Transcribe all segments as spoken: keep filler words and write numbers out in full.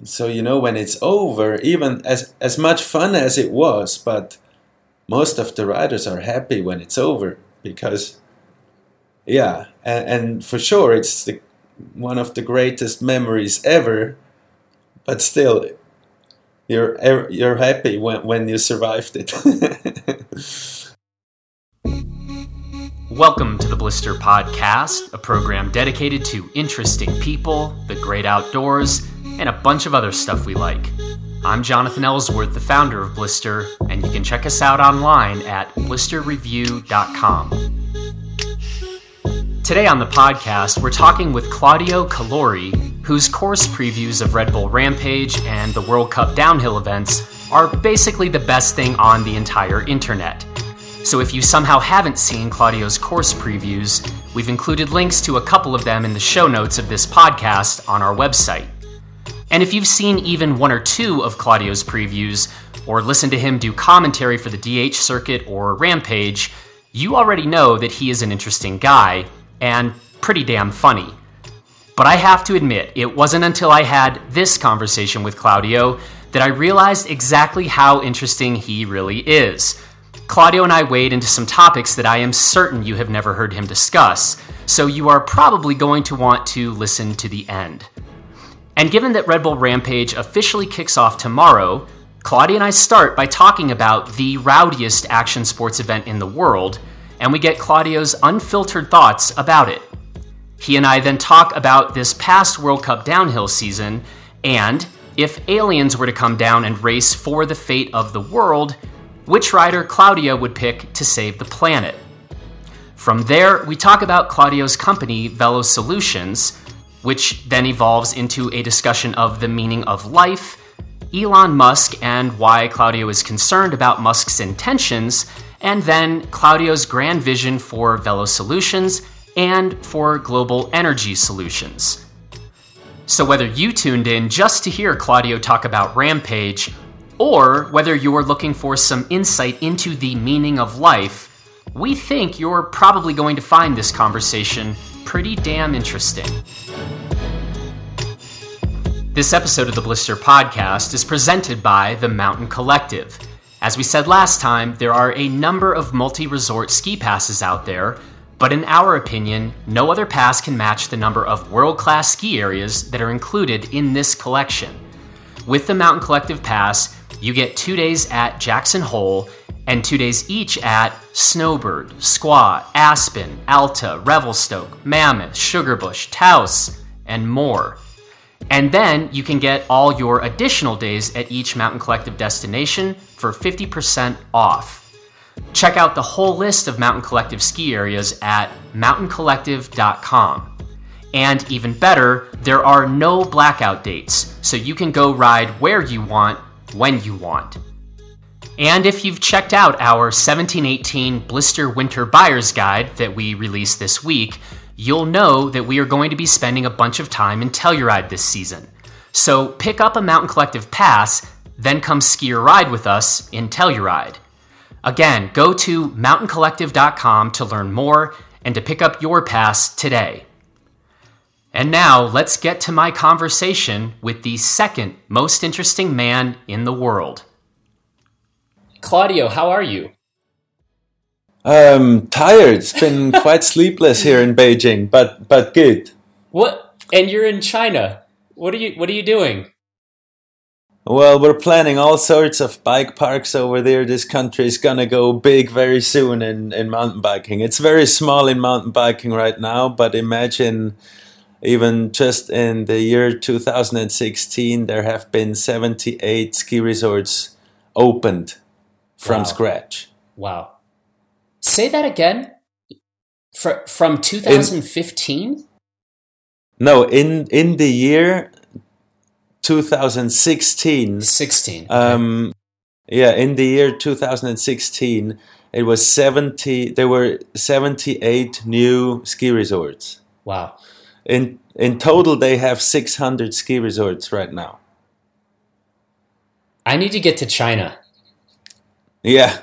So, you know, when it's over, even as, as much fun as it was, but most of the riders are happy when it's over because, yeah, and, and for sure it's the, one of the greatest memories ever, but still, you're you're happy when, when you survived it. Welcome to the Blister Podcast, a program dedicated to interesting people, the great outdoors, and a bunch of other stuff we like. I'm Jonathan Ellsworth, the founder of Blister, and you can check us out online at blister review dot com. Today on the podcast, we're talking with Claudio Calori, whose course previews of Red Bull Rampage and the World Cup downhill events are basically the best thing on the entire internet. So if you somehow haven't seen Claudio's course previews, we've included links to a couple of them in the show notes of this podcast on our website. And if you've seen even one or two of Claudio's previews, or listened to him do commentary for the D H circuit or Rampage, you already know that he is an interesting guy, and pretty damn funny. But I have to admit, it wasn't until I had this conversation with Claudio that I realized exactly how interesting he really is. Claudio and I wade into some topics that I am certain you have never heard him discuss, so you are probably going to want to listen to the end. And given that Red Bull Rampage officially kicks off tomorrow, Claudio and I start by talking about the rowdiest action sports event in the world, and we get Claudio's unfiltered thoughts about it. He and I then talk about this past World Cup downhill season, and if aliens were to come down and race for the fate of the world, which rider Claudio would pick to save the planet. From there, we talk about Claudio's company, Velo Solutions, which then evolves into a discussion of the meaning of life, Elon Musk and why Claudio is concerned about Musk's intentions, and then Claudio's grand vision for Velo Solutions and for global energy solutions. So whether you tuned in just to hear Claudio talk about Rampage, or whether you're looking for some insight into the meaning of life, we think you're probably going to find this conversation pretty damn interesting. This episode of the Blister Podcast is presented by the Mountain Collective. As we said last time, there are a number of multi-resort ski passes out there, but in our opinion, no other pass can match the number of world-class ski areas that are included in this collection. With the Mountain Collective Pass, you get two days at Jackson Hole and two days each at Snowbird, Squaw, Aspen, Alta, Revelstoke, Mammoth, Sugarbush, Taos, and more. And then you can get all your additional days at each Mountain Collective destination for fifty percent off. Check out the whole list of Mountain Collective ski areas at mountain collective dot com. And even better, there are no blackout dates, so you can go ride where you want, when you want. And if you've checked out our seventeen eighteen Blister Winter Buyer's Guide that we released this week, you'll know that we are going to be spending a bunch of time in Telluride this season. So pick up a Mountain Collective Pass, then come ski or ride with us in Telluride. Again, go to mountain collective dot com to learn more and to pick up your pass today. And now, let's get to my conversation with the second most interesting man in the world. Claudio, how are you? Um, tired. It's been quite sleepless here in Beijing, but but good. What? And you're in China. What are you What are you doing? Well, we're planning all sorts of bike parks over there. This country is gonna go big very soon in, in mountain biking. It's very small in mountain biking right now, but imagine even just in the year two thousand sixteen, there have been seventy-eight ski resorts opened from Wow. scratch. Wow. Say that again? Fr- from two thousand fifteen? No, in, in the year two thousand sixteen. sixteen. Okay. Um, yeah, in the year two thousand sixteen, it was seventy. There were seventy-eight new ski resorts. Wow. In in total, they have six hundred ski resorts right now. I need to get to China. Yeah.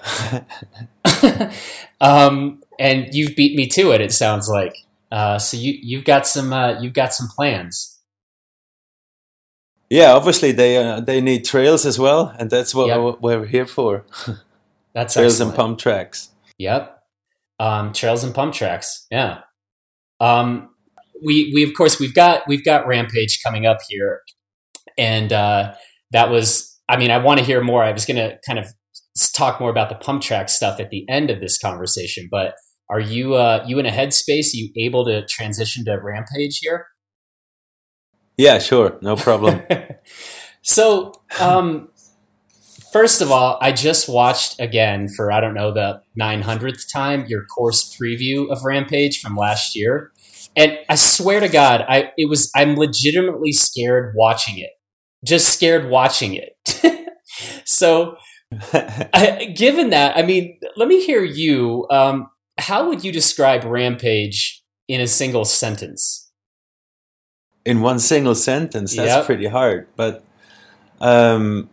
um, and you've beat me to it. It sounds like. Uh, so you you've got some uh, you've got some plans. Yeah, obviously they uh, they need trails as well, and that's what Yep. we're here for. That's Trails excellent. and pump tracks. Yep. Um, trails and pump tracks. Yeah. Um, we we of course we've got we've got Rampage coming up here, and uh, that was. I mean, I want to hear more. I was going to kind of talk more about the pump track stuff at the end of this conversation, but are you uh, you in a headspace? Are you able to transition to Rampage here? Yeah, sure, no problem. So, um, first of all, I just watched again for, I don't know, the nine hundredth time, your course preview of Rampage from last year. And I swear to God, I it was I'm legitimately scared watching it. Just scared watching it. So, I, given that, I mean, let me hear you. Um, how would you describe Rampage in a single sentence? In one single sentence, that's Yep. pretty hard. But, um,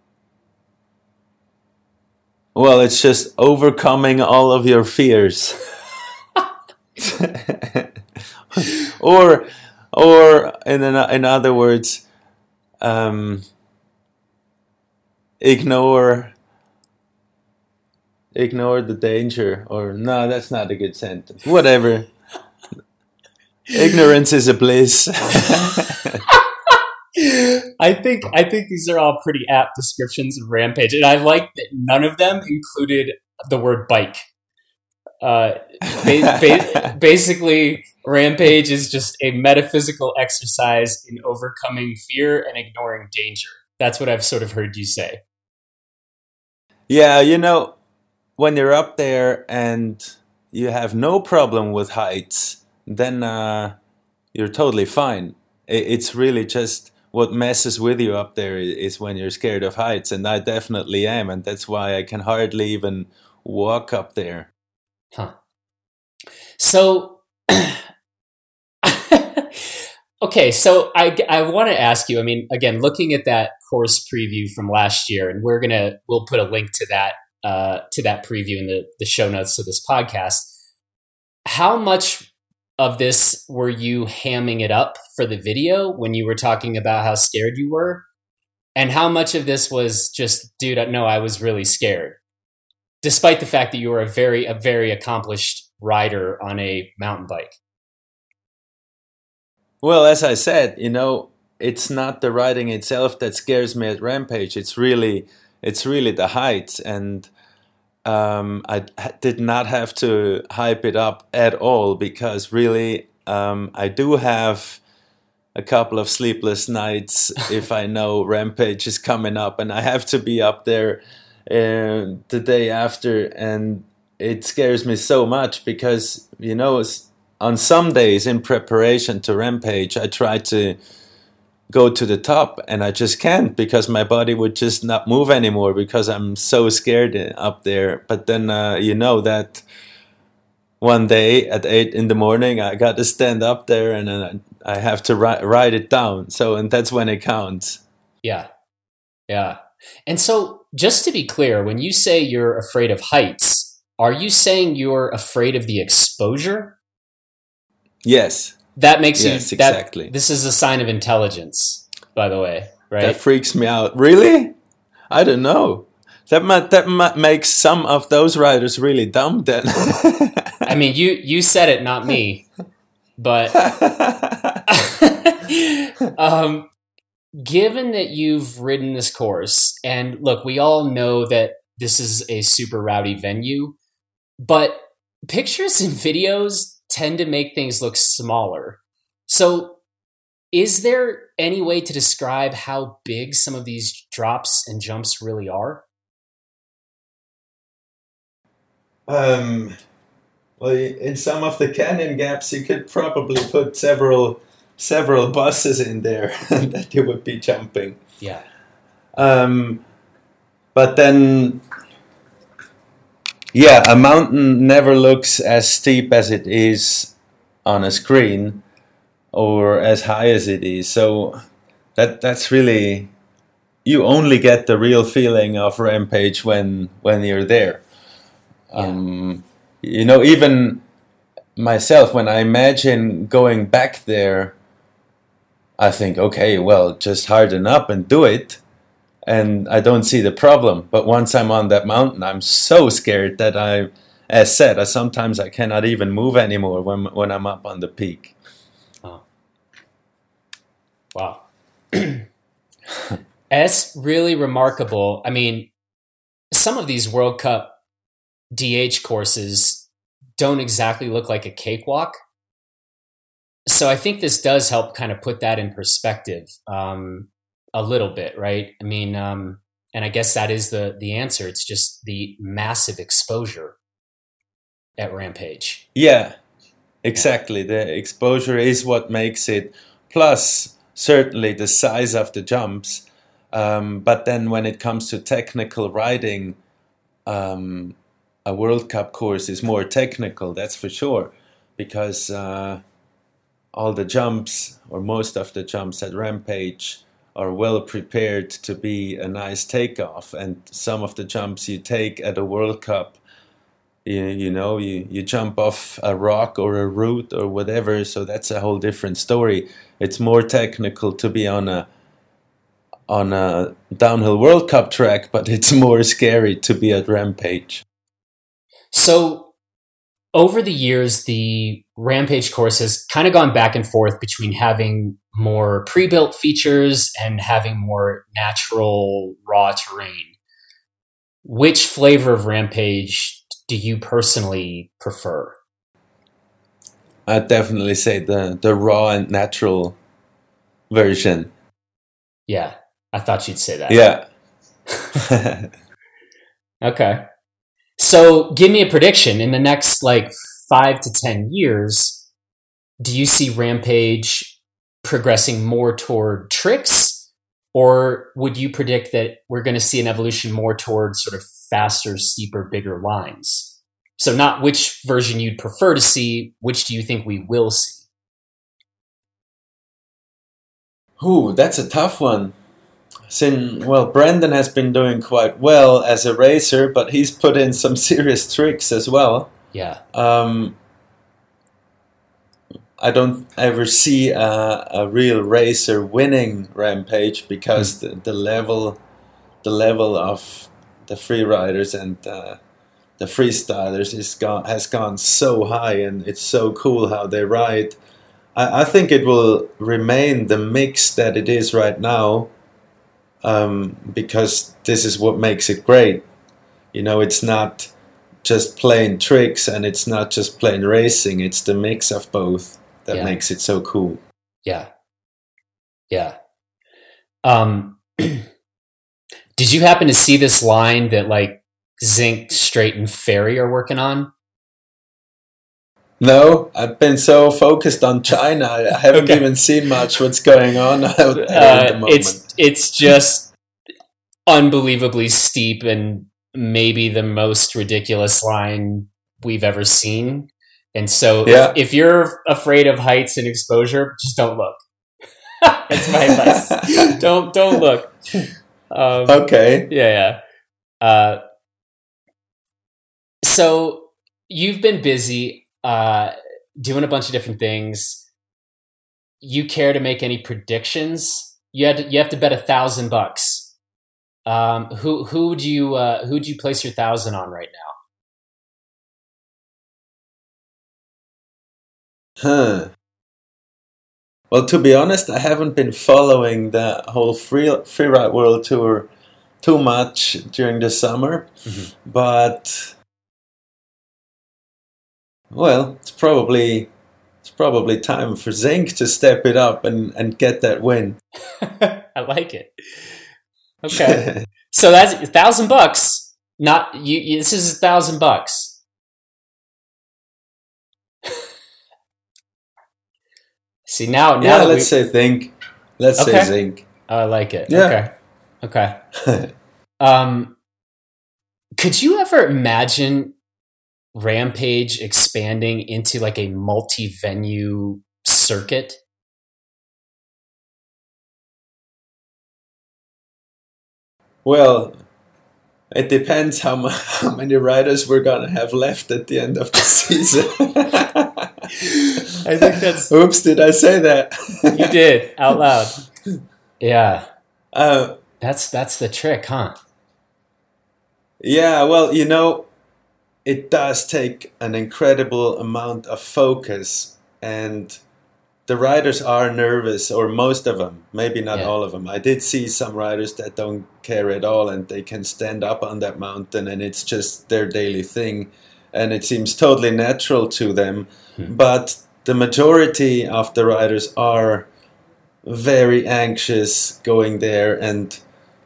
well, it's just overcoming all of your fears. or, or in an, in other words, um, ignore, ignore the danger. Or no, that's not a good sentence. Whatever. Ignorance is a bliss. I think I think these are all pretty apt descriptions of Rampage, and I like that none of them included the word bike. Uh, ba- ba- basically, Rampage is just a metaphysical exercise in overcoming fear and ignoring danger. That's what I've sort of heard you say. Yeah, you know, when you're up there and you have no problem with heights, then uh, you're totally fine. It's really just what messes with you up there is when you're scared of heights, and I definitely am, and that's why I can hardly even walk up there. Huh. So, okay, so I, I want to ask you, I mean, again, looking at that course preview from last year, and we're going to, we'll put a link to that, uh, to that preview in the, the show notes of this podcast. How much of this were you hamming it up for the video when you were talking about how scared you were? And how much of this was just, dude, no, I was really scared, despite the fact that you were a very, a very accomplished rider on a mountain bike? Well, as I said, you know, it's not the riding itself that scares me at Rampage. It's really, it's really the heights, and Um, I did not have to hype it up at all, because really um, I do have a couple of sleepless nights if I know Rampage is coming up and I have to be up there uh, the day after, and it scares me so much because, you know, on some days in preparation to Rampage I try to go to the top and I just can't, because my body would just not move anymore because I'm so scared up there. But then uh, you know that one day at eight in the morning I got to stand up there and uh, I have to ri- ride it down. So, and that's when it counts. Yeah. Yeah. And so just to be clear, when you say you're afraid of heights, are you saying you're afraid of the exposure? Yes. That makes yes, you, that, exactly. This is a sign of intelligence, by the way, right? That freaks me out. Really? I don't know. That might, that might make some of those riders really dumb then. I mean, you, you said it, not me. But um, given that you've ridden this course, and look, we all know that this is a super rowdy venue, but pictures and videos tend to make things look smaller. So is there any way to describe how big some of these drops and jumps really are? Um, well, in some of the canyon gaps, you could probably put several several buses in there that you would be jumping. Yeah. Um, but then, yeah, a mountain never looks as steep as it is on a screen, or as high as it is. So that that's really, you only get the real feeling of Rampage when when you're there. Yeah. Um, you know, even myself, when I imagine going back there, I think, okay, well, just harden up and do it. And I don't see the problem. But once I'm on that mountain, I'm so scared that I, as said, I, sometimes I cannot even move anymore when when I'm up on the peak. Oh. Wow. It's really remarkable. I mean, some of these World Cup D H courses don't exactly look like a cakewalk. So I think this does help kind of put that in perspective. Um, A little bit, right? I mean, um, and I guess that is the the answer. It's just the massive exposure at Rampage. Yeah, exactly. The exposure is what makes it. Plus, certainly the size of the jumps. Um, but then when it comes to technical riding, um, a World Cup course is more technical, that's for sure. Because uh, all the jumps, or most of the jumps at Rampage, are well prepared to be a nice takeoff, and some of the jumps you take at a World Cup, you, you know, you, you jump off a rock or a root or whatever, so that's a whole different story. It's more technical to be on a on a downhill World Cup track, but it's more scary to be at Rampage. So over the years, the Rampage course has kind of gone back and forth between having more pre-built features and having more natural raw terrain. Which flavor of Rampage do you personally prefer? I'd definitely say the, the raw and natural version. Yeah, I thought you'd say that. Yeah. Okay. So give me a prediction. In the next like five to ten years, do you see Rampage progressing more toward tricks, or would you predict that we're going to see an evolution more towards sort of faster, steeper, bigger lines? So not which version you'd prefer to see, which do you think we will see? Ooh, that's a tough one. Since, well, Brendan has been doing quite well as a racer, but he's put in some serious tricks as well. Yeah. Um, I don't ever see a, a real racer winning Rampage because mm. the, the level, the level of the free riders and uh, the freestylers is gone has gone so high, and it's so cool how they ride. I, I think it will remain the mix that it is right now, um, because this is what makes it great. You know, it's not just plain tricks and it's not just plain racing. It's the mix of both that yeah. makes it so cool. Yeah. Yeah. Um, did you happen to see this line that like Zink, Straight, and Ferry are working on? No, I've been so focused on China. I haven't okay. even seen much what's going on out there uh, at the moment. It's, it's just unbelievably steep and maybe the most ridiculous line we've ever seen. And so yeah. if, if you're afraid of heights and exposure, just don't look. That's my advice. don't don't look. Um, okay. Yeah, yeah. Uh, so you've been busy uh, doing a bunch of different things. You care to make any predictions? You had to, you have to bet a thousand bucks. Um, who who would you uh, who would you place your thousand on right now? Huh. Well, to be honest, I haven't been following the whole free freeride world tour too much during the summer, mm-hmm. but well, it's probably it's probably time for Zink to step it up and, and get that win. I like it. Okay, so that's a thousand bucks. Not you. you this is a thousand bucks. See now, now yeah, let's we... say Zink. Let's okay. say Zink. Oh, I like it. Yeah. Okay. Okay. um, could you ever imagine Rampage expanding into like a multi-venue circuit? Well, it depends how, m- how many riders we're gonna have left at the end of the season. I think that's. Oops! Did I say that? You did out loud. Yeah. Uh, that's that's the trick, huh? Yeah. Well, you know, it does take an incredible amount of focus, and the riders are nervous, or most of them, maybe not Yeah. all of them. I did see some riders that don't care at all, and they can stand up on that mountain, and it's just their daily thing, and it seems totally natural to them. Hmm. But the majority of the riders are very anxious going there, and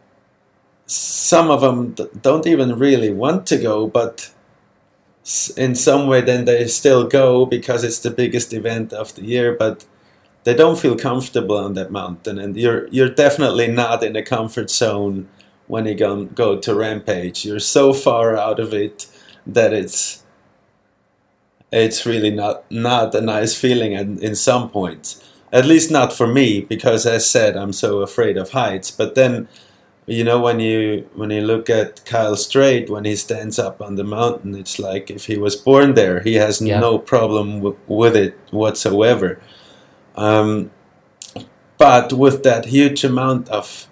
some of them d- don't even really want to go, but s- in some way then they still go because it's the biggest event of the year, but they don't feel comfortable on that mountain, and you're you're definitely not in a comfort zone when you go, go to Rampage. You're so far out of it that it's it's really not not a nice feeling in, in some points. At least not for me, because as said, I'm so afraid of heights. But then, you know, when you when you look at Kyle Strait, when he stands up on the mountain, it's like if he was born there, he has Yeah. no problem w- with it whatsoever. Um, but with that huge amount of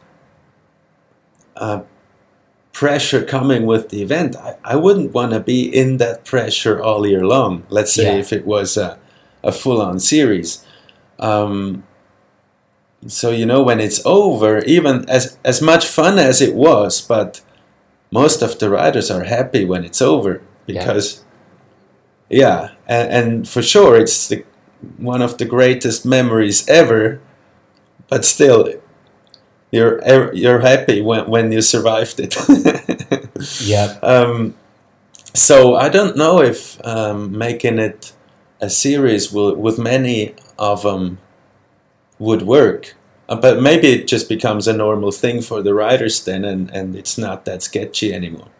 uh, pressure coming with the event, I, I wouldn't want to be in that pressure all year long. Let's say Yeah. if it was a, a full-on series. Um, so, you know, when it's over, even as, as much fun as it was, but most of the riders are happy when it's over because, yeah, yeah and, and for sure it's the, one of the greatest memories ever, but still, you're you're happy when, when you survived it. Yeah. Um, so I don't know if um, making it a series will, with many of them would work. Uh, but maybe it just becomes a normal thing for the riders then, and, and it's not that sketchy anymore.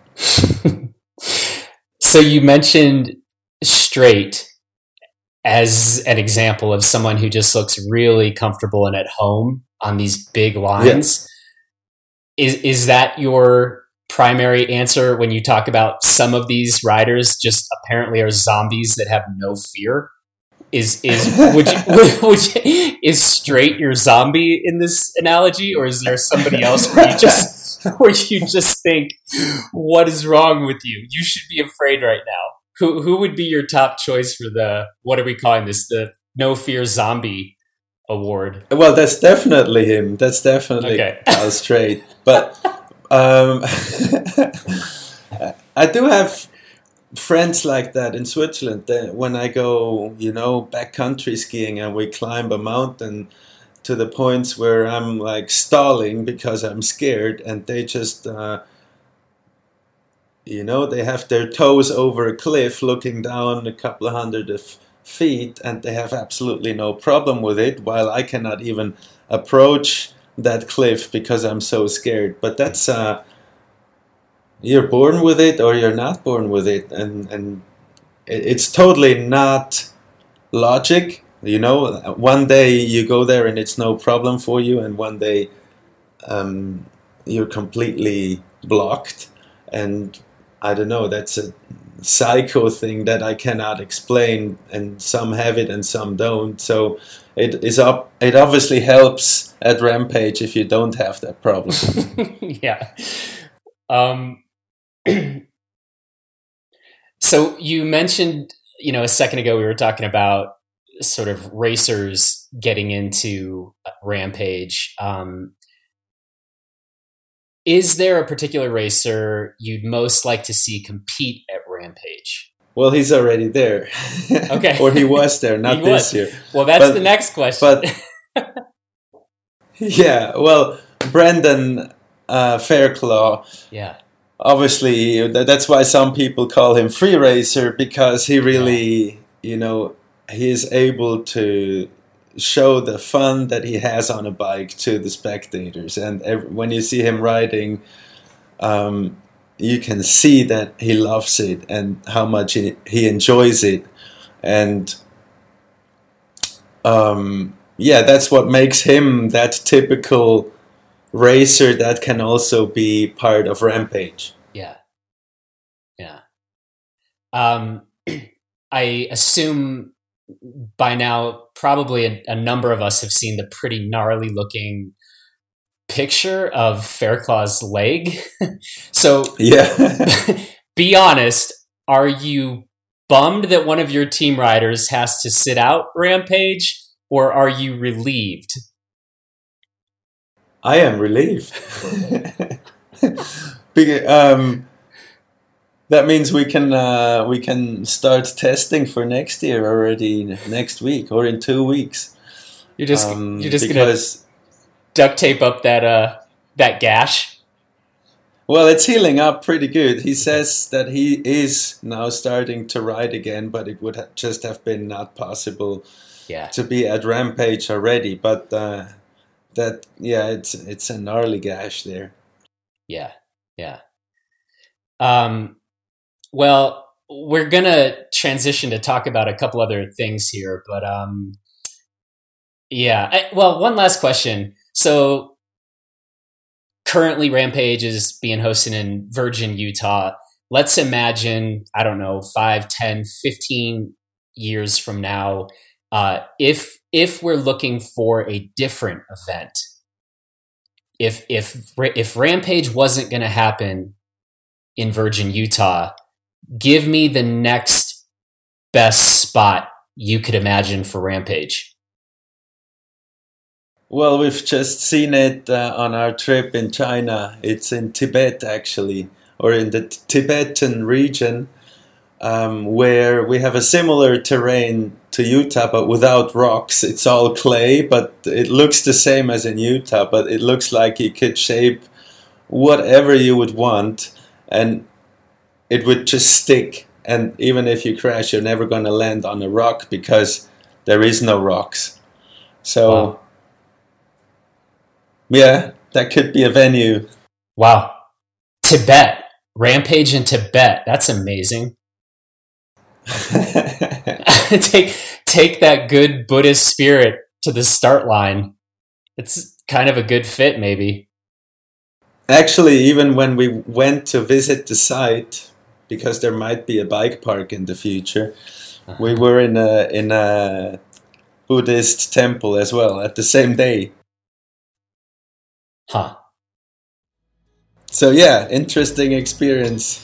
So you mentioned Strait as an example of someone who just looks really comfortable and at home on these big lines. Yeah. Is is that your primary answer when you talk about some of these riders just apparently are zombies that have no fear? Is is would you, would, would you, is Strait your zombie in this analogy, or is there somebody else where you just where you just think, what is wrong with you? You should be afraid right now. Who who would be your top choice for the, what are we calling this, the No Fear Zombie Award? Well, that's definitely him. That's definitely okay. Kyle Strait. But um, I do have friends like that in Switzerland. That when I go, you know, backcountry skiing and we climb a mountain to the points where I'm like stalling because I'm scared, and they just, uh, you know, they have their toes over a cliff looking down a couple of hundred of feet, and they have absolutely no problem with it, while I cannot even approach that cliff because I'm so scared. But that's uh, you're born with it or you're not born with it, and and it's totally not logic. You know, one day you go there and it's no problem for you, and one day um, you're completely blocked. And I don't know, that's a psycho thing that I cannot explain, and some have it and some don't. So it is up. It obviously helps at Rampage if you don't have that problem. yeah. Um. So you mentioned, you know, a second ago we were talking about sort of racers getting into Rampage. Um, is there a particular racer you'd most like to see compete at Rampage? Well, he's already there. Okay. Or he was there, not he this was. year. Well, that's but, the next question. But yeah, well, Brendan uh, Fairclough. Yeah. Obviously, that's why some people call him Free Racer, because he really, yeah. you know, he is able to show the fun that he has on a bike to the spectators. And every, when you see him riding, um, you can see that he loves it and how much he, he enjoys it. And um, yeah, that's what makes him that typical racer that can also be part of Rampage. Yeah. Yeah. Um, I assume by now, probably a, a number of us have seen the pretty gnarly looking picture of Fairclaw's leg. So, yeah, be honest, are you bummed that one of your team riders has to sit out Rampage, or are you relieved? I am relieved. Because, um, that means we can uh, we can start testing for next year already next week or in two weeks. You're just um, you're just because, gonna duct tape up that uh that gash. Well, it's healing up pretty good. He says that he is now starting to ride again, but it would ha- just have been not possible Yeah. to be at Rampage already. But uh, that yeah, it's it's a gnarly gash there. Yeah. Yeah. Um. Well, we're gonna transition to talk about a couple other things here, but um, yeah. I, well, one last question. So currently, Rampage is being hosted in Virgin, Utah. Let's imagine, I don't know, five, ten, fifteen years from now, uh, if if we're looking for a different event, if if if Rampage wasn't going to happen in Virgin, Utah, give me the next best spot you could imagine for Rampage. Well, we've just seen it uh, on our trip in China. It's in Tibet, actually, or in the t- Tibetan region, um, where we have a similar terrain to Utah, but without rocks. It's all clay, but it looks the same as in Utah, but it looks like you could shape whatever you would want, and it would just stick. And even if you crash, you're never going to land on a rock because there is no rocks. So, Wow. yeah, that could be a venue. Wow. Tibet. Rampage in Tibet. That's amazing. take take that good Buddhist spirit to the start line. It's kind of a good fit, maybe. Actually, even when we went to visit the site, because there might be a bike park in the future, uh-huh. we were in a in a Buddhist temple as well at the same day. Huh. So yeah, interesting experience.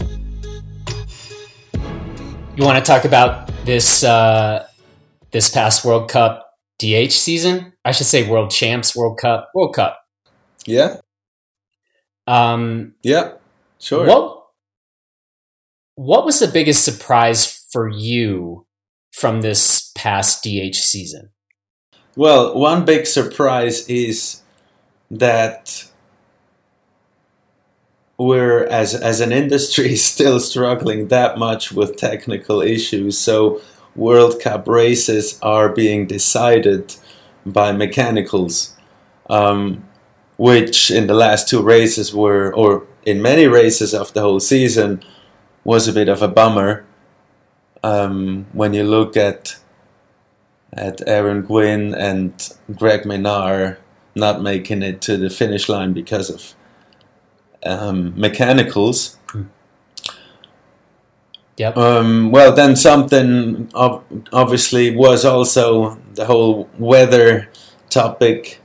You want to talk about this uh, this past World Cup D H season? I should say World Champs, World Cup, World Cup. Yeah. Um, yeah. Sure. What What was the biggest surprise for you from this past D H season? Well, one big surprise is that we're, as as an industry, still struggling that much with technical issues. So World Cup races are being decided by mechanicals, um, which in the last two races were, or in many races of the whole season, was a bit of a bummer. Um, when you look at at Aaron Gwynn and Greg Menard not making it to the finish line because of um, mechanicals. Yep. Um, well, then something ob- obviously was also the whole weather topic,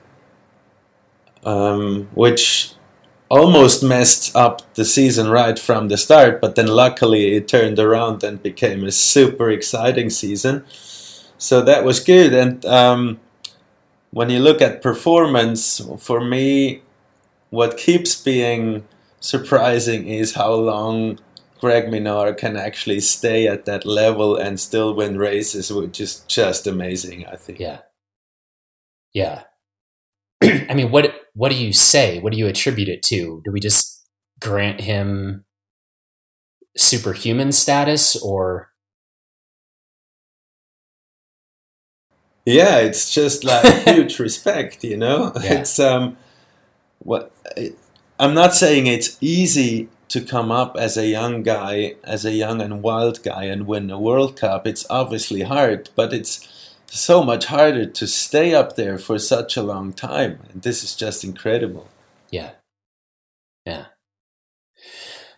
um, which almost messed up the season right from the start, but then luckily it turned around and became a super exciting season. So that was good. And um, when you look at performance, for me, what keeps being surprising is how long Greg Menard can actually stay at that level and still win races, which is just amazing, I think. Yeah. Yeah. I mean, what what do you say? What do you attribute it to? Do we just grant him superhuman status, or? Yeah, it's just like huge respect, you know. Yeah. It's um, what I'm not saying it's easy to come up as a young guy, as a young and wild guy, and win a World Cup. It's obviously hard, but it's so much harder to stay up there for such a long time. And this is just incredible. Yeah. Yeah.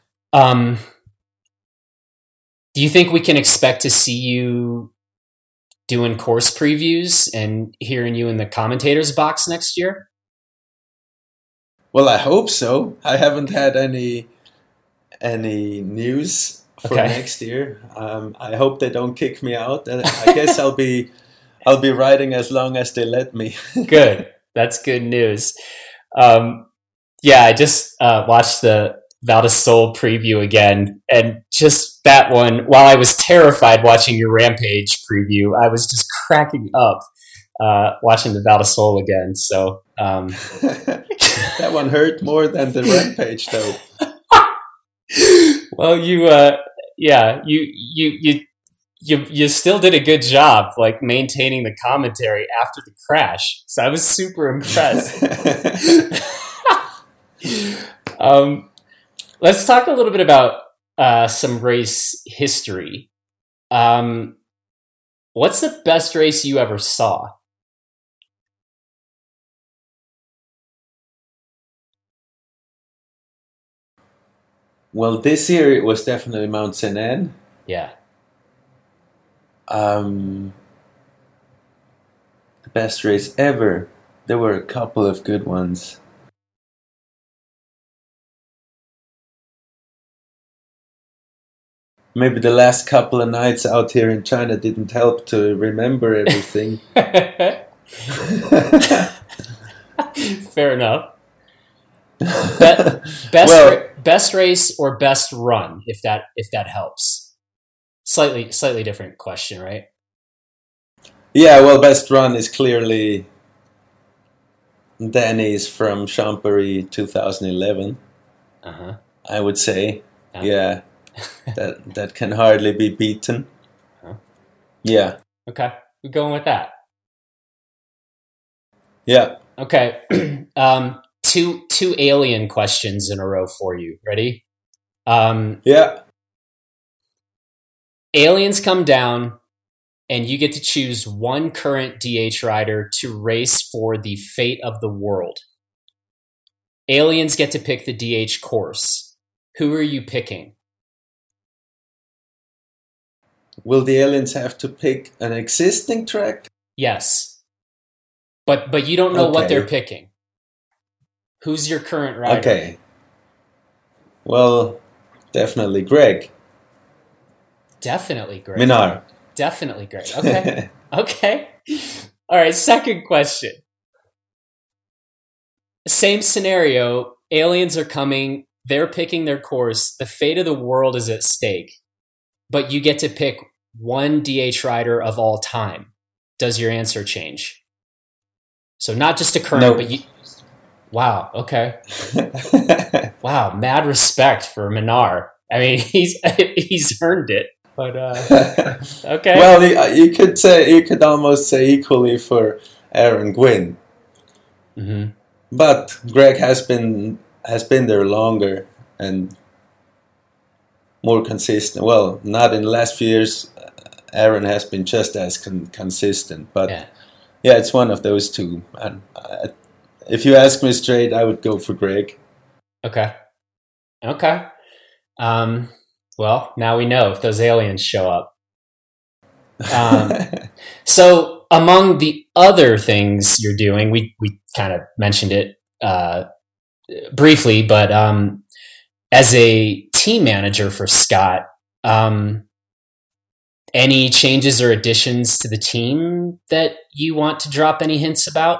Um, do you think we can expect to see you doing course previews and hearing you in the commentators box next year? Well, I hope so. I haven't had any any news for Okay. next year. Um, I hope they don't kick me out. And I guess I'll be I'll be riding as long as they let me. Good. That's good news. Um, yeah, I just uh, watched the Val di Sole preview again, and just that one, while I was terrified watching your Rampage preview, I was just cracking up uh, watching the Val di Sole again. So um, that one hurt more than the Rampage, though. Well, you, uh, yeah, you, you, you, you, you still did a good job, like maintaining the commentary after the crash. So I was super impressed. um, let's talk a little bit about uh, some race history. Um, what's the best race you ever saw? Well, this year it was definitely Mount Saint Anne. Yeah. Um, the best race ever. There were a couple of good ones. Maybe the last couple of nights out here in China didn't help to remember everything. Fair enough. Be- best Well- ra- best race or best run, if that if that helps. Slightly slightly different question, right? Yeah, well, best run is clearly Danny's from Champery twenty eleven. Uh huh. I would say. Yeah. Yeah, that that can hardly be beaten. Huh. Yeah, Okay, we're going with that. yeah. Okay, um, two two alien questions in a row for you. Ready? Um, Yeah. aliens come down, and you get to choose one current D H rider to race for the fate of the world. Aliens get to pick the D H course. Who are you picking? Will the aliens have to pick an existing track? Yes, but but you don't know what Okay. they're picking. Who's your current rider? Okay. Well, definitely Greg. Definitely Greg. Minar. Definitely Greg. Okay. Okay. All right. Second question. Same scenario. Aliens are coming. They're picking their course. The fate of the world is at stake. But you get to pick one D H rider of all time. Does your answer change? So not just a current, Nope. but you. Wow. Okay. Wow. Mad respect for Minar. I mean, he's he's earned it. But uh, okay. Well, you, uh, you could say you could almost say equally for Aaron Gwynn, Mm-hmm. but Greg has been has been there longer and more consistent. Well, not in the last few years. Aaron has been just as con- consistent, but Yeah. yeah, it's one of those two. And uh, if you ask me straight, I would go for Greg. Okay. Okay. Um, well, now we know if those aliens show up. Um, so among the other things you're doing, we, we kind of mentioned it uh, briefly, but um, as a team manager for Scott, um, any changes or additions to the team that you want to drop any hints about?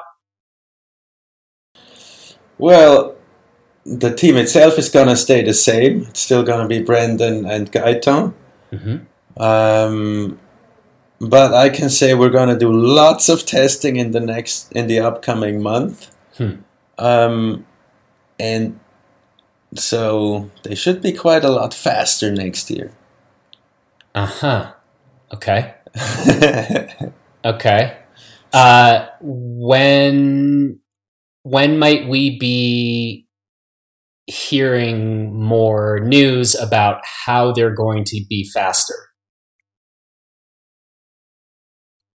Well, the team itself is gonna stay the same. It's still gonna be Brendan and Gaetan. Mm-hmm. Um, but I can say we're gonna do lots of testing in the next in the upcoming month. Hmm. Um, and so they should be quite a lot faster next year. Uh-huh. Okay. Okay. Uh, when when might we be hearing more news about how they're going to be faster?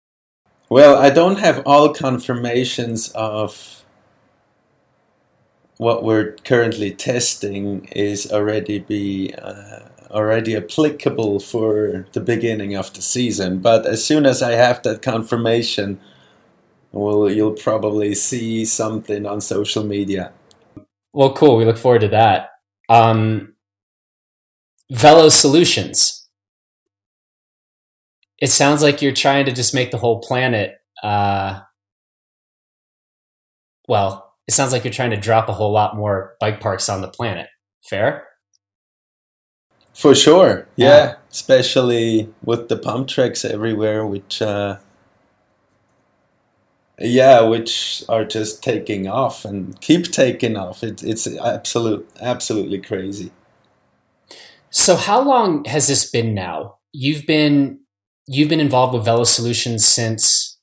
Well, I don't have all confirmations of what we're currently testing is already be uh, already applicable for the beginning of the season. But as soon as I have that confirmation, well, you'll probably see something on social media. Well, cool. We look forward to that. Um, Velo Solutions. It sounds like you're trying to just make the whole planet. Uh, well, it sounds like you're trying to drop a whole lot more bike parks on the planet. Fair? For sure, yeah. Yeah. Especially with the pump tracks everywhere, which, uh, yeah, which are just taking off and keep taking off. It, it's absolute, absolutely crazy. So, how long has this been now? You've been you've been involved with Velo Solutions since.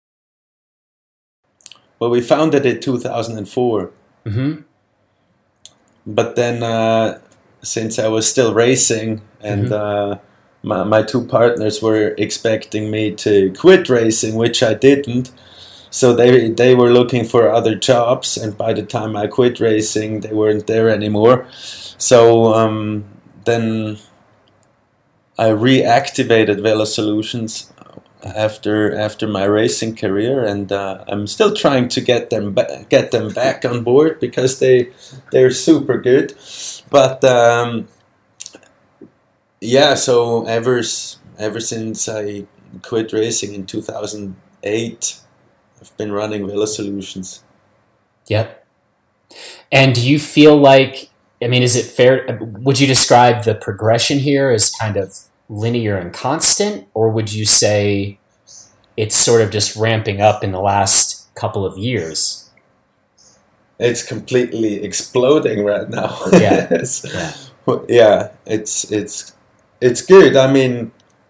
Well, we founded it two thousand four. Mm-hmm. But then, uh, since I was still racing, and Mm-hmm. uh, my, my two partners were expecting me to quit racing, which I didn't. So they they were looking for other jobs, and by the time I quit racing, they weren't there anymore. So um, then I reactivated Velo Solutions after after my racing career, and uh, I'm still trying to get them ba- get them back on board because they they're super good. But um, yeah, so ever s- ever since I quit racing in two thousand eight, I've been running Velo Solutions. Yep. And do you feel like, I mean, is it fair? Would you describe the progression here as kind of linear and constant, or would you say it's sort of just ramping up in the last couple of years? It's completely exploding right now. Yeah. It's- Yeah. well, yeah, it's it's it's good. I mean,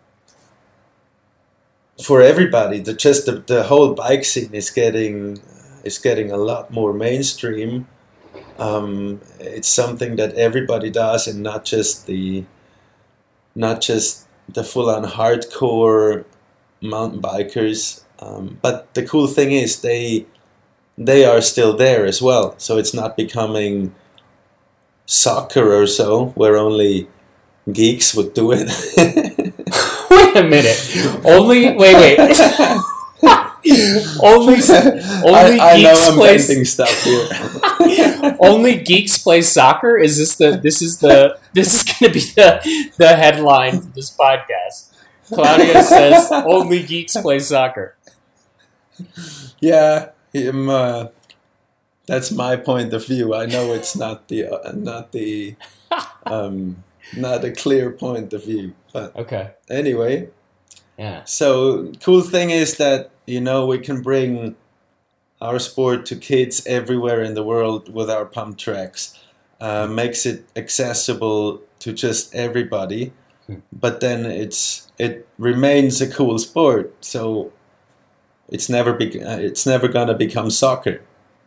for everybody, the just the, the whole bike scene is getting is getting a lot more mainstream. Um, it's something that everybody does, and not just the not just the full-on hardcore mountain bikers. Um, but the cool thing is they they are still there as well. So it's not becoming soccer or so, where only geeks would do it. Wait a minute. Only wait, wait. only only I, I know geeks I'm play bending stuff here. only geeks play soccer. Is this the this is the this is going to be the the headline for this podcast? Claudia says only geeks play soccer. Yeah, um, uh, that's my point of view. I know it's not the uh, not the um, not a clear point of view, but Okay. anyway. Yeah. So cool thing is that, you know, we can bring our sport to kids everywhere in the world with our pump tracks. Uh, makes it accessible to just everybody, Hmm. but then it's it remains a cool sport. So it's never be, uh, it's never gonna become soccer.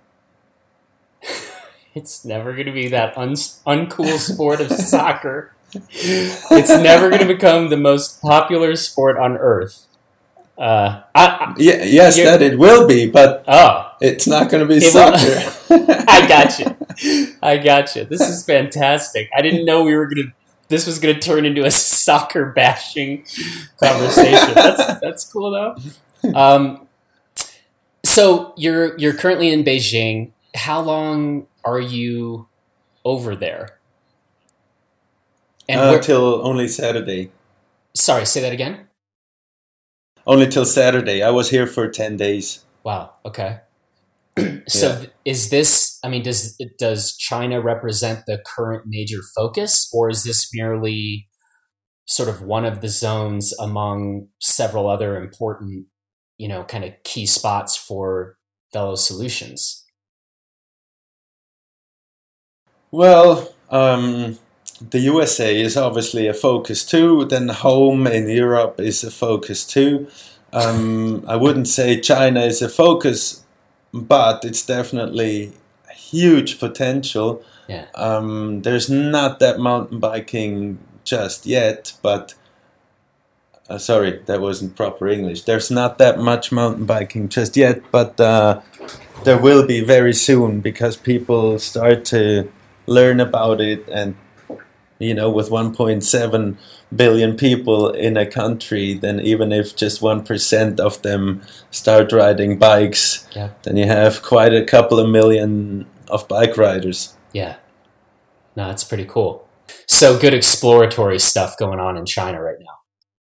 It's never going to be that un- uncool sport of soccer. It's never going to become the most popular sport on earth. Uh, I, I, Yeah, yes, You're- that it will be, but oh, it's not gonna be It will- soccer. I got you. I got you. This is fantastic. I didn't know we were gonna. This was gonna turn into a soccer bashing conversation. That's that's cool though. Um, so you're you're currently in Beijing. How long are you over there? And Uh, where, till only Saturday. sorry, say that again. Only till Saturday. I was here for ten days. Wow. Okay. So Yeah. is this? I mean, does does China represent the current major focus, or is this merely sort of one of the zones among several other important, you know, kind of key spots for Velo Solutions? Well, um, the U S A is obviously a focus too. Then home in Europe is a focus too. Um, I wouldn't say China is a focus, but it's definitely a huge potential. Yeah. Um, there's not that mountain biking just yet, but uh, sorry, that wasn't proper English. There's not that much mountain biking just yet, but uh, there will be very soon because people start to learn about it, and you know, with one point seven billion people in a country, then even if just one percent of them start riding bikes, yeah. then you have quite a couple of million of bike riders. Yeah. No, that's pretty cool. So good exploratory stuff going on in China right now.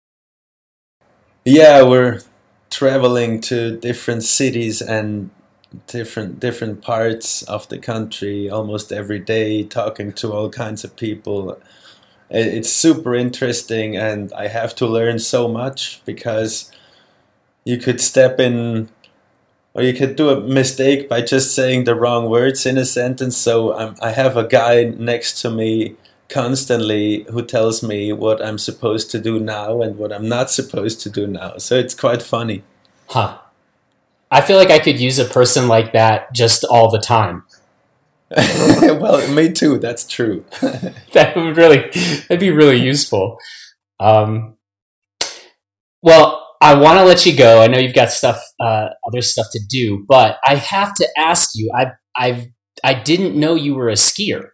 Yeah, we're traveling to different cities and different different parts of the country almost every day, talking to all kinds of people. It's super interesting, and I have to learn so much because you could step in, or you could do a mistake by just saying the wrong words in a sentence. So I'm, I have a guy next to me constantly who tells me what I'm supposed to do now and what I'm not supposed to do now. So it's quite funny. Huh. I feel like I could use a person like that just all the time. Well, me too. That's true. That would really, that'd be really useful. Um, well, I want to let you go. I know you've got stuff, uh, other stuff to do, but I have to ask you. I, I've, I didn't know you were a skier.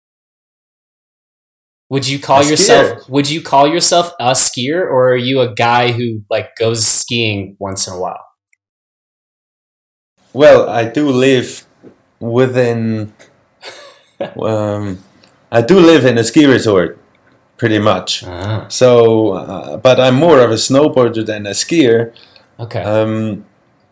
Would you call a yourself? Skier? Would you call yourself a skier, or are you a guy who like goes skiing once in a while? Well, I do live within. um, I do live in a ski resort, pretty much. Ah. So, uh, but I'm more of a snowboarder than a skier. Okay. Um,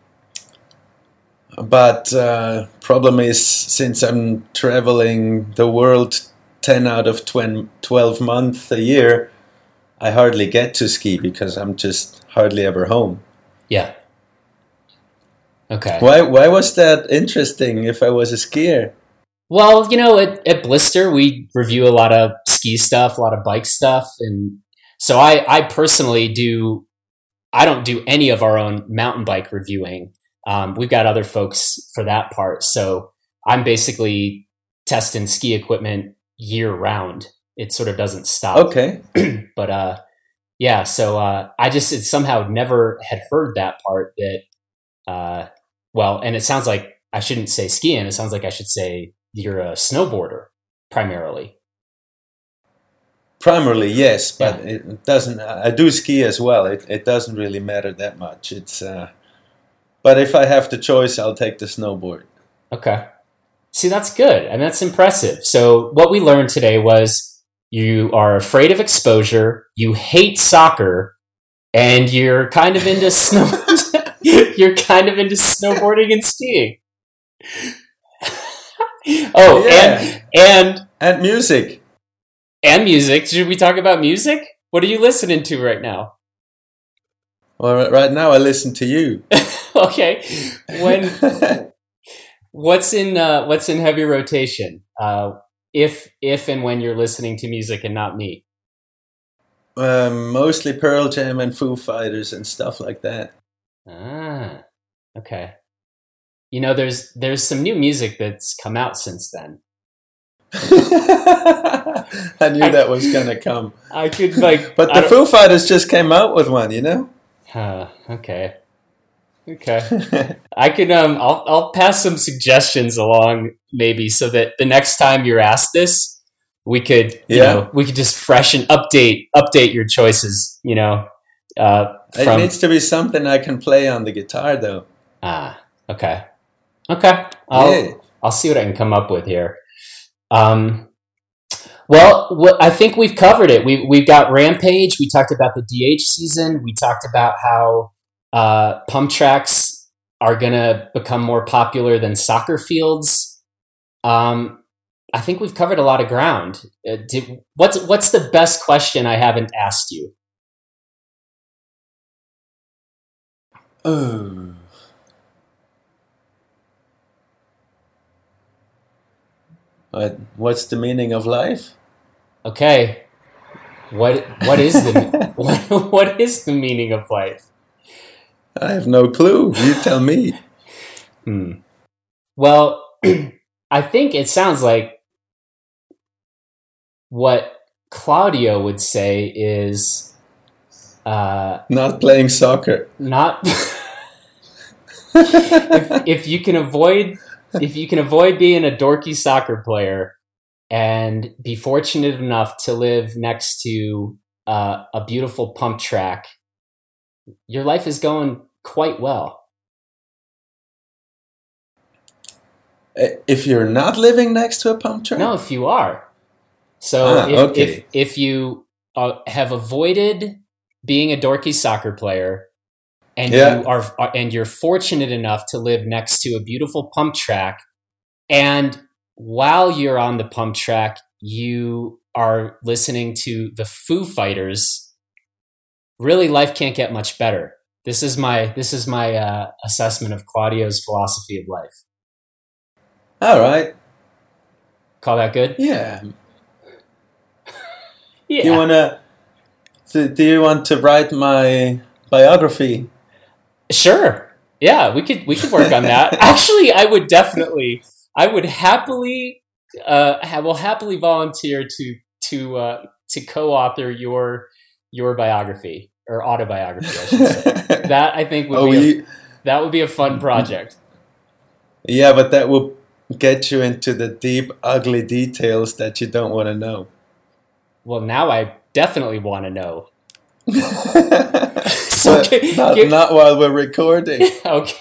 but uh, problem is, since I'm traveling the world ten out of twelve months a year, I hardly get to ski because I'm just hardly ever home. Yeah. Okay. Why? Why was that interesting? If I was a skier. Well, you know, at, at Blister, we review a lot of ski stuff, a lot of bike stuff. And so I, I personally do, I don't do any of our own mountain bike reviewing. Um, we've got other folks for that part. So I'm basically testing ski equipment year round. It sort of doesn't stop. Okay. But uh, yeah, so uh, I just it somehow never had heard that part that, uh, well, and it sounds like I shouldn't say skiing. It sounds like I should say you're a snowboarder primarily. Primarily, yes, but Yeah. it doesn't. I do ski as well. It it doesn't really matter that much. It's. Uh, but if I have the choice, I'll take the snowboard. Okay. See, that's good. I mean, that's impressive. So what we learned today was you are afraid of exposure, you hate soccer, and you're kind of into snow. You're kind of into snowboarding and skiing. Oh, Yeah. and and And music. and music. Should we talk about music? What are you listening to right now? Well, right now I listen to you. Okay. When what's in uh, what's in heavy rotation? Uh, if if and when you're listening to music and not me. Um, mostly Pearl Jam and Foo Fighters and stuff like that. Ah, okay. You know, there's there's some new music that's come out since then. I knew that was gonna come. I could like, But I the don't- Foo Fighters just came out with one, you know? Huh, okay, okay. I could um, I'll I'll pass some suggestions along maybe so that the next time you're asked this, we could you Yeah. know we could just fresh and update update your choices. You know, uh, It from needs to be something I can play on the guitar, though. ah, okay, okay. I'll Yeah. I'll see what I can come up with here. Um, well, wh- I think we've covered it. We we've got Rampage. We talked about the D H season. We talked about how uh, pump tracks are going to become more popular than soccer fields. Um, I think we've covered a lot of ground. Uh, did, what's what's the best question I haven't asked you? Oh. What, what's the meaning of life? Okay, what what is the what, what is the meaning of life? I have no clue. You tell me. Hmm. Well, I think it sounds like what Claudio would say is uh, Not playing soccer. not if if you can avoid if you can avoid being a dorky soccer player and be fortunate enough to live next to uh, a beautiful pump track, your life is going quite well. If you're not living next to a pump track? No, if you are. So ah, if, okay. if if you uh, have avoided being a dorky soccer player, and yeah. you are and you're fortunate enough to live next to a beautiful pump track, and while you're on the pump track, you are listening to the Foo Fighters, really life can't get much better. This is my this is my uh, assessment of Claudio's philosophy of life. All right. Call that good? Yeah. yeah. Do you wanna do, do you want to write my biography? Sure. Yeah, we could we could work on that. Actually, I would definitely I would happily uh ha- will happily volunteer to to uh to co-author your your biography or autobiography, I should say. That I think would oh, be a, you... that would be a fun project. Yeah, but that will get you into the deep, ugly details that you don't want to know. Well, now I definitely want to know. so get, not, get, not while we're recording. Okay.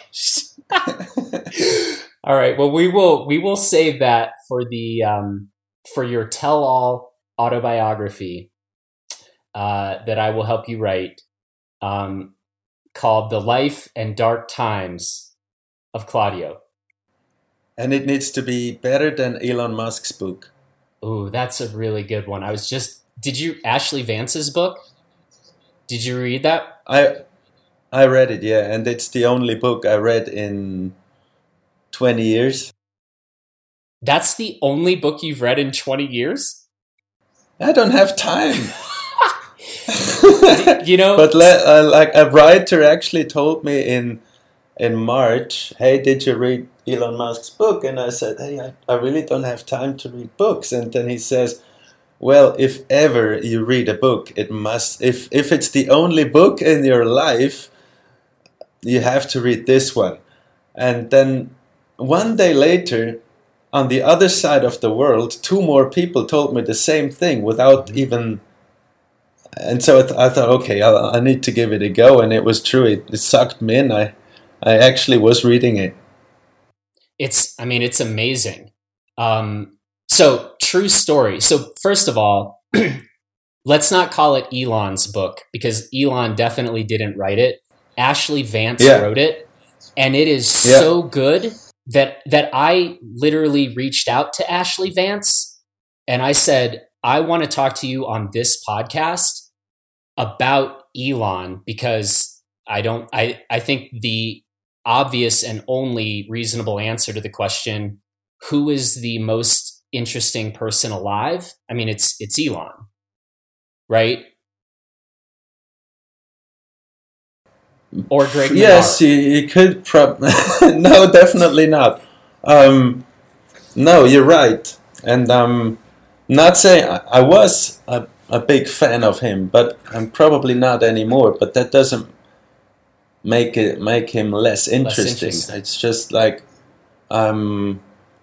All right. Well, we will we will save that for the um, for your tell-all autobiography uh, that I will help you write, um, called "The Life and Dark Times of Claudio." And it needs to be better than Elon Musk's book. Ooh, that's a really good one. I was just... Did you... Ashley Vance's book? Did you read that? I I read it, yeah. And it's the only book I read in twenty years. That's the only book you've read in twenty years? I don't have time. You know... But le- uh, like a writer actually told me in in March, hey, did you read Elon Musk's book? And I said, hey, I, I really don't have time to read books. And then he says, well, if ever you read a book, it must, if, if it's the only book in your life, you have to read this one. And then one day later, on the other side of the world, two more people told me the same thing without even... And so I, th- I thought, okay, I, I need to give it a go. And it was true. It, it sucked me in. I, I actually was reading it. It's, I mean, it's amazing. Um, so, true story. So, first of all, let's not call it Elon's book, because Elon definitely didn't write it. Ashley Vance yeah. wrote it, and it is yeah. so good that that I literally reached out to Ashley Vance, and I said, I want to talk to you on this podcast about Elon, because I don't, I, I think the obvious and only reasonable answer to the question, who is the most interesting person alive? I mean, it's it's Elon, right? Or Greg Menard. Yes, you, you could prob- no, definitely not. Um, no, you're right. And um, not saying I, I was a, a big fan of him, but I'm probably not anymore. But that doesn't make it make him less interesting. Less interesting. It's just like um,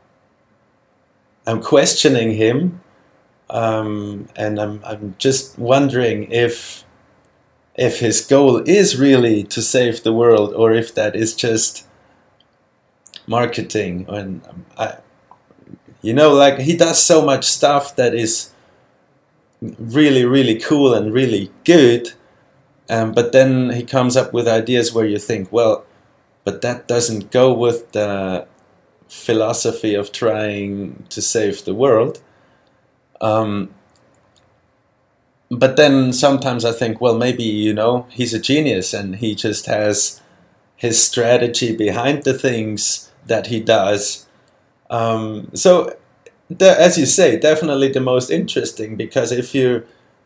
I'm questioning him, um, and I'm I'm just wondering if if his goal is really to save the world, or if that is just marketing. And I, you know, like he does so much stuff that is really really cool and really good. Um, but then he comes up with ideas where you think, well, but that doesn't go with the philosophy of trying to save the world. Um, but then sometimes I think, well, maybe, you know, he's a genius and he just has his strategy behind the things that he does. Um, so, the, as you say, definitely the most interesting, because if you...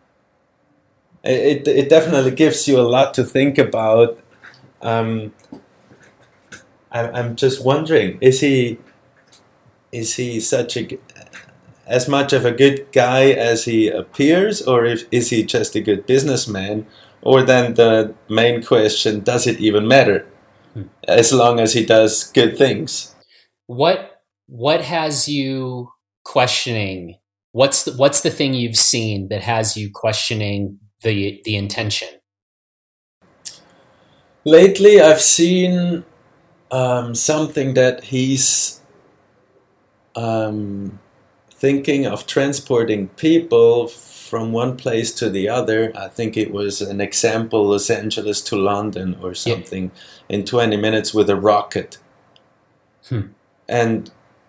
It it definitely gives you a lot to think about. Um, I, I'm just wondering, is he is he such a as much of a good guy as he appears, or if, is he just a good businessman? Or then the main question: does it even matter? hmm. as long as he does good things. What what has you questioning? What's the, what's the thing you've seen that has you questioning the the intention? Lately, I've seen um, something that he's um, thinking of transporting people from one place to the other. I think it was an example, Los Angeles to London or something, yeah. in twenty minutes with a rocket. Hmm. And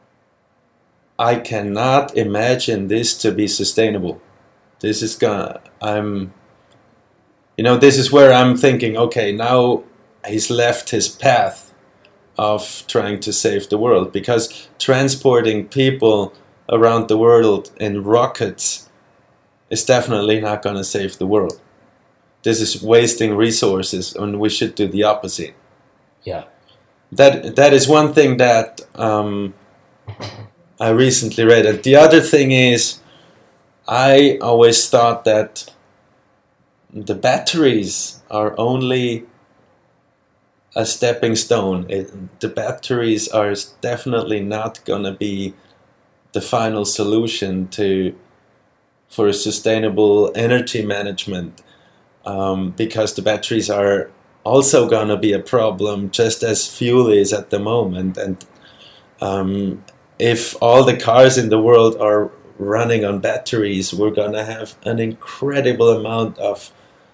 I cannot imagine this to be sustainable. This is gonna, I'm, you know, this is where I'm thinking, okay, now he's left his path of trying to save the world, because transporting people around the world in rockets is definitely not going to save the world. This is wasting resources, and we should do the opposite. Yeah. That that is one thing that um, I recently read. And the other thing is, I always thought that the batteries are only a stepping stone. It, the batteries are definitely not going to be the final solution to for sustainable energy management, um, because the batteries are also going to be a problem, just as fuel is at the moment. And um, if all the cars in the world are running on batteries, we're going to have an incredible amount of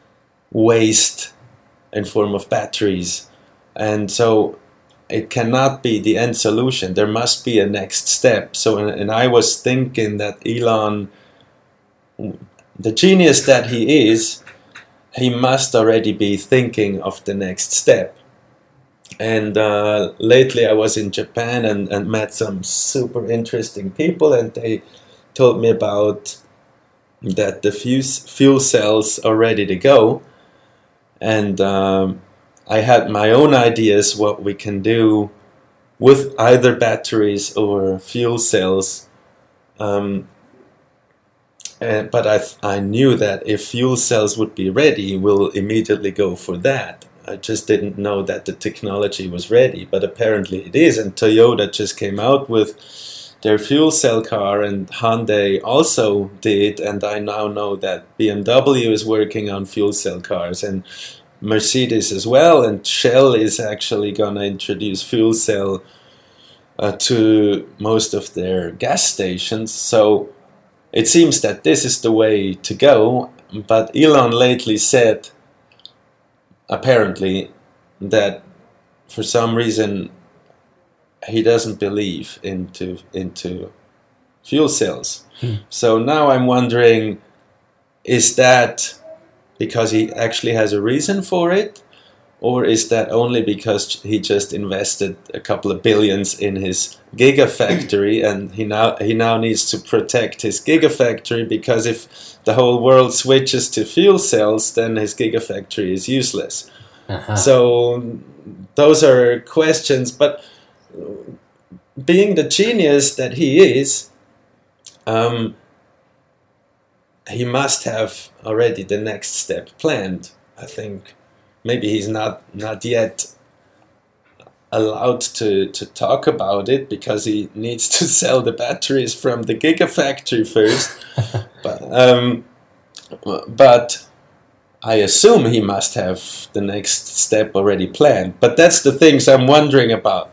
waste in form of batteries. And so it cannot be the end solution. There must be a next step. So, and, and I was thinking that Elon, the genius that he is, he must already be thinking of the next step. And uh, lately I was in Japan and, and met some super interesting people, and they told me about that the fuse, fuel cells are ready to go. And um, I had my own ideas what we can do with either batteries or fuel cells. Um, and, but I, I knew that if fuel cells would be ready, we'll immediately go for that. I just didn't know that the technology was ready, but apparently it is. And Toyota just came out with their fuel cell car, and Hyundai also did. And I now know that B M W is working on fuel cell cars, and Mercedes as well, and Shell is actually going to introduce fuel cell uh, to most of their gas stations. So it seems that this is the way to go. But Elon lately said, apparently, that for some reason he doesn't believe into into fuel cells. Hmm. So now I'm wondering, is that because he actually has a reason for it, or is that only because he just invested a couple of billions in his gigafactory and he now he now needs to protect his gigafactory, because if the whole world switches to fuel cells, then his gigafactory is useless. Uh-huh. So those are questions, but being the genius that he is, um, he must have already the next step planned. I think maybe he's not not yet allowed to, to talk about it because he needs to sell the batteries from the gigafactory first. but um, but I assume he must have the next step already planned. But that's the things I'm wondering about.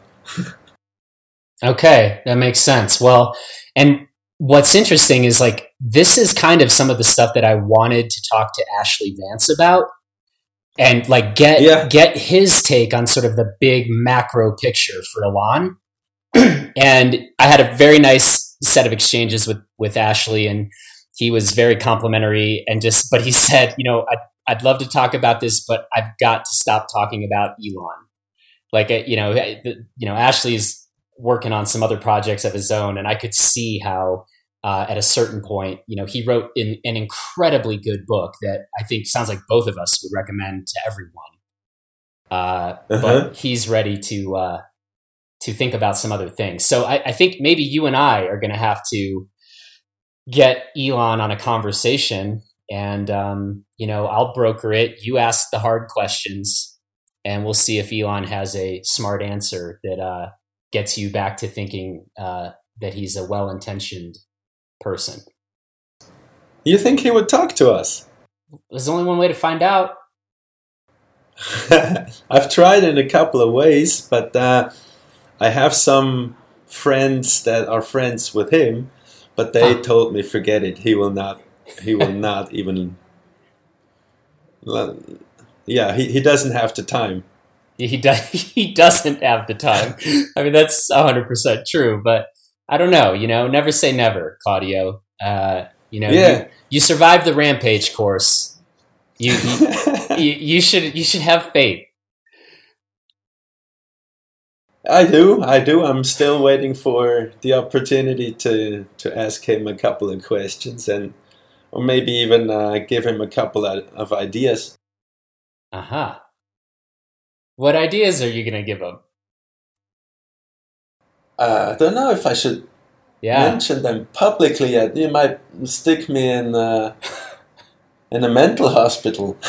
Okay, that makes sense. Well, and what's interesting is, like, this is kind of some of the stuff that I wanted to talk to Ashley Vance about, and like get yeah. get his take on sort of the big macro picture for Elon. And I had a very nice set of exchanges with with Ashley, and he was very complimentary, and just but he said, you know, I'd, I'd love to talk about this, but I've got to stop talking about Elon. Like, you know, you know, Ashley's working on some other projects of his own, and I could see how uh, at a certain point, you know, he wrote in, an incredibly good book that I think sounds like both of us would recommend to everyone. Uh, uh-huh. But he's ready to uh, to think about some other things. So I, I think maybe you and I are going to have to get Elon on a conversation, and um, you know, I'll broker it. You ask the hard questions, and we'll see if Elon has a smart answer that uh, gets you back to thinking uh, that he's a well-intentioned person. You think he would talk to us? There's only one way to find out. I've tried in a couple of ways, but uh, I have some friends that are friends with him, but they huh. told me forget it. He will not. He will not even. Yeah, he, he doesn't have the time. He does. He doesn't have the time. I mean, that's a hundred percent true. But I don't know. You know, never say never, Claudio. Uh, you know, yeah. you, you survived the Rampage course. You you, you you should you should have faith. I do. I do. I'm still waiting for the opportunity to to ask him a couple of questions and. Or maybe even uh, give him a couple of, of ideas. Uh-huh. What ideas are you going to give him? Uh, I don't know if I should yeah. mention them publicly yet. You might stick me in, uh, in a mental hospital.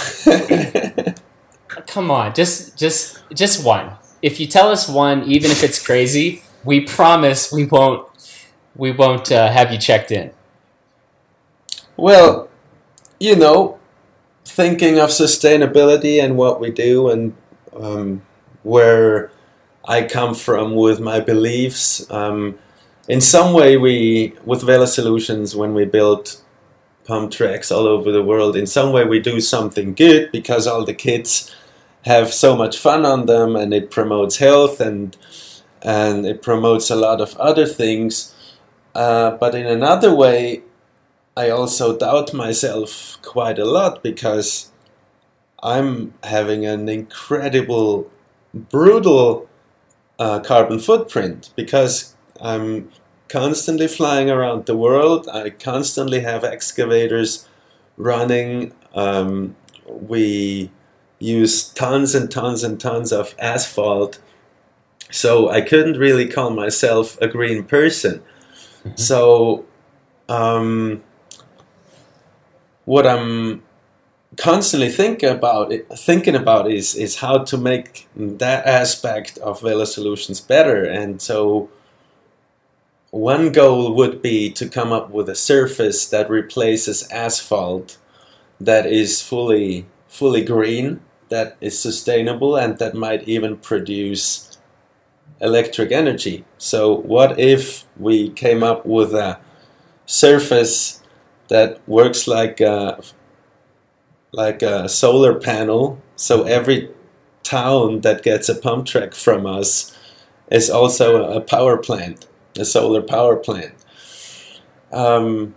Come on, just just just one. If you tell us one, even if it's crazy, we promise we won't we won't uh, have you checked in. Well, you know, thinking of sustainability and what we do and um, where I come from with my beliefs. Um, in some way, we, with Vela Solutions, when we build pump tracks all over the world, in some way we do something good because all the kids have so much fun on them and it promotes health and, and it promotes a lot of other things. Uh, but in another way, I also doubt myself quite a lot because I'm having an incredible, brutal uh, carbon footprint because I'm constantly flying around the world. I constantly have excavators running. Um, we use tons and tons and tons of asphalt. So I couldn't really call myself a green person. Mm-hmm. So... Um, What I'm constantly thinking about, thinking about is is how to make that aspect of Vela Solutions better. And so, one goal would be to come up with a surface that replaces asphalt, that is fully fully green, that is sustainable, and that might even produce electric energy. So, what if we came up with a surface that works like a, like a solar panel, so every town that gets a pump track from us is also a power plant, a solar power plant. Um,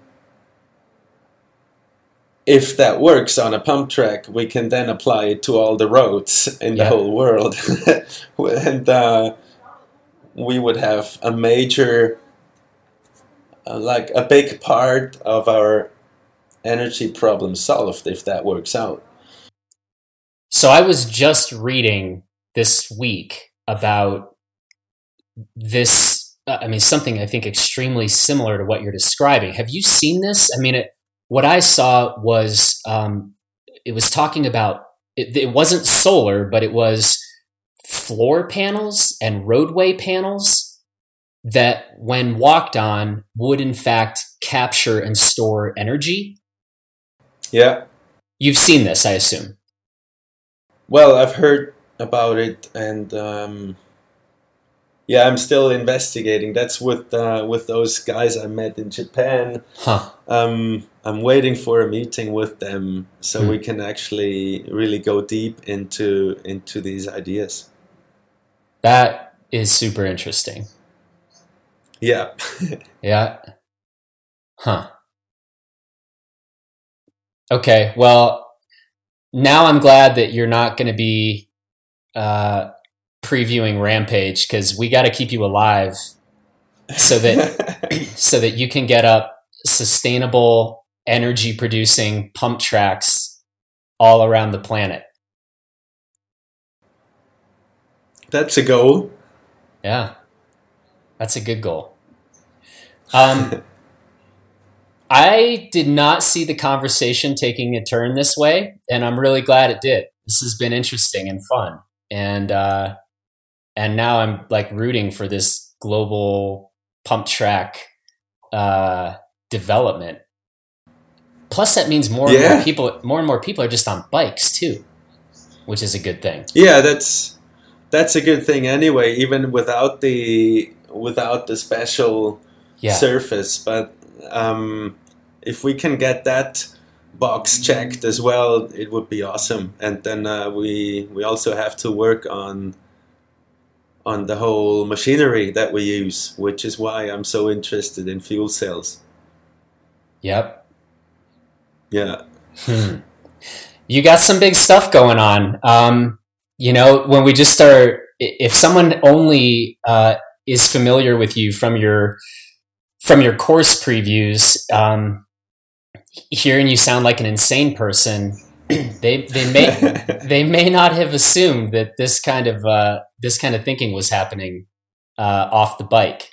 if that works on a pump track, we can then apply it to all the roads in the yeah. whole world. and uh, we would have a major... Uh, like a big part of our energy problem solved if that works out. So I was just reading this week about this, uh, I mean, something I think extremely similar to what you're describing. Have you seen this? I mean, it, what I saw was, um, it was talking about, it, it wasn't solar, but it was floor panels and roadway panels that when walked on would in fact capture and store energy. Yeah. You've seen this, I assume. Well, I've heard about it and um, yeah, I'm still investigating. That's with uh, with those guys I met in Japan. Huh. Um, I'm waiting for a meeting with them so hmm. we can actually really go deep into into these ideas. That is super interesting. Yeah. Yeah. Huh. Okay. Well, now I'm glad that you're not going to be uh, previewing Rampage because we got to keep you alive so that so that you can get up sustainable energy producing pump tracks all around the planet. That's a goal. Yeah. That's a good goal. Um, I did not see the conversation taking a turn this way, and I'm really glad it did. This has been interesting and fun. and uh, and now I'm like rooting for this global pump track uh, development. Plus, that means more yeah. and more people, more and more people are just on bikes too, which is a good thing. Yeah, that's that's a good thing anyway, even without the without the special yeah. surface. But um, if we can get that box checked as well, it would be awesome. And then uh, we we also have to work on on the whole machinery that we use, which is why I'm so interested in fuel cells. Yep. Yeah. Hmm. You got some big stuff going on. Um, you know, when we just start, if someone only uh, is familiar with you from your from your course previews, um, hearing you sound like an insane person, they they may they may not have assumed that this kind of uh, this kind of thinking was happening uh, off the bike.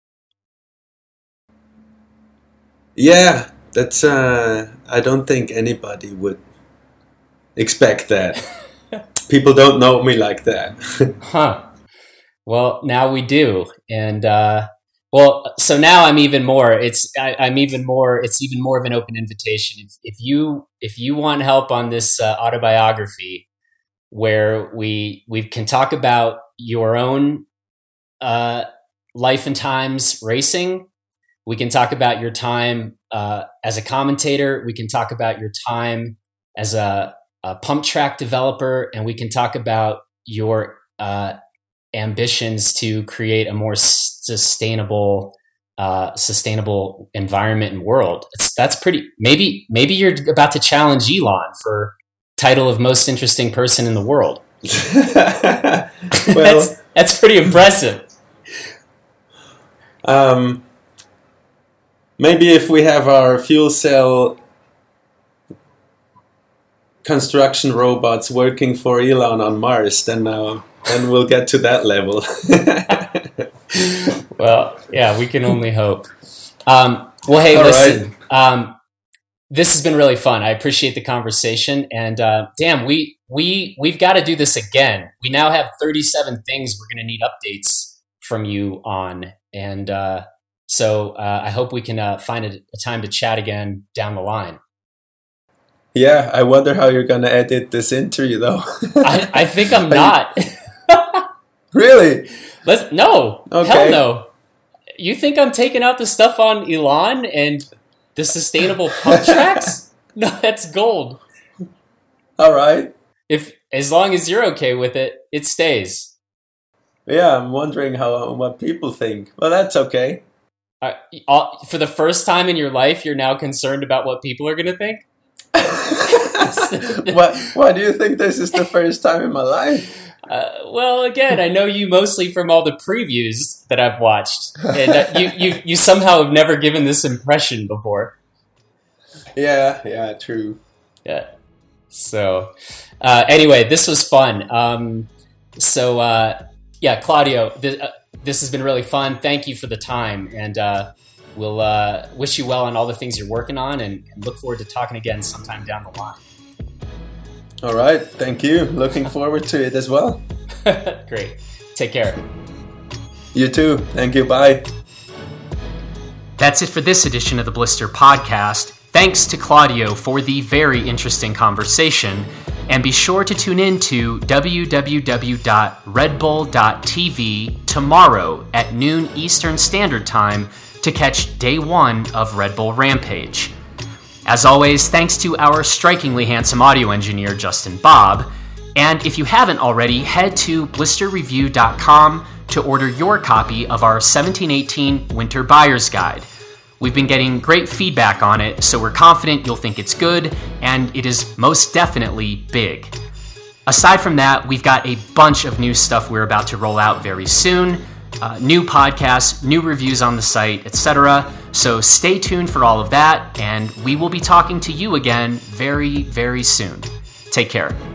Yeah, that's. Uh, I don't think anybody would expect that. People don't know me like that. Huh. Well, now we do, and uh, well, so now I'm even more. It's I, I'm even more. It's even more of an open invitation. If, if you if you want help on this uh, autobiography, where we we can talk about your own uh, life and times racing, we can talk about your time uh, as a commentator. We can talk about your time as a, a pump track developer, and we can talk about your uh, ambitions to create a more sustainable, uh, sustainable environment and world. It's, that's pretty. Maybe, maybe you're about to challenge Elon for title of most interesting person in the world. Well, that's, that's pretty impressive. Um, maybe if we have our fuel cell construction robots working for Elon on Mars, then uh, then we'll get to that level. Well, yeah, we can only hope. Um, well, hey, All listen, right. um, this has been really fun. I appreciate the conversation, and uh, damn, we we we've got to do this again. We now have thirty-seven things we're going to need updates from you on, and uh, so uh, I hope we can uh, find a, a time to chat again down the line. Yeah, I wonder how you're going to edit this interview, though. I, I think I'm not. Really? Let's no. Okay. Hell no. You think I'm taking out the stuff on Elon and the sustainable pump tracks? No, that's gold. All right. If as long as you're okay with it, it stays. Yeah, I'm wondering how what people think. Well, that's okay. Uh, all, for the first time in your life, you're now concerned about what people are going to think? What? Why do you think this is the first time in my life? Uh, well, again, I know you mostly from all the previews that I've watched, and uh, you, you you somehow have never given this impression before. Yeah, yeah, true. Yeah. So, uh, anyway, this was fun. Um, so, uh, yeah, Claudio, th- uh, this has been really fun. Thank you for the time, and uh, we'll uh, wish you well on all the things you're working on, and, and look forward to talking again sometime down the line. All right. Thank you. Looking forward to it as well. Great. Take care. You too. Thank you. Bye. That's it for this edition of the Blister Podcast. Thanks to Claudio for the very interesting conversation. And be sure to tune in to w w w dot red bull dot t v tomorrow at noon Eastern Standard Time to catch day one of Red Bull Rampage. As always, thanks to our strikingly handsome audio engineer, Justin Bob. And if you haven't already, head to blister review dot com to order your copy of our seventeen eighteen Winter Buyer's Guide. We've been getting great feedback on it, so we're confident you'll think it's good, and it is most definitely big. Aside from that, we've got a bunch of new stuff we're about to roll out very soon. Uh, new podcasts, new reviews on the site, et cetera. So stay tuned for all of that, and we will be talking to you again very, very soon. Take care.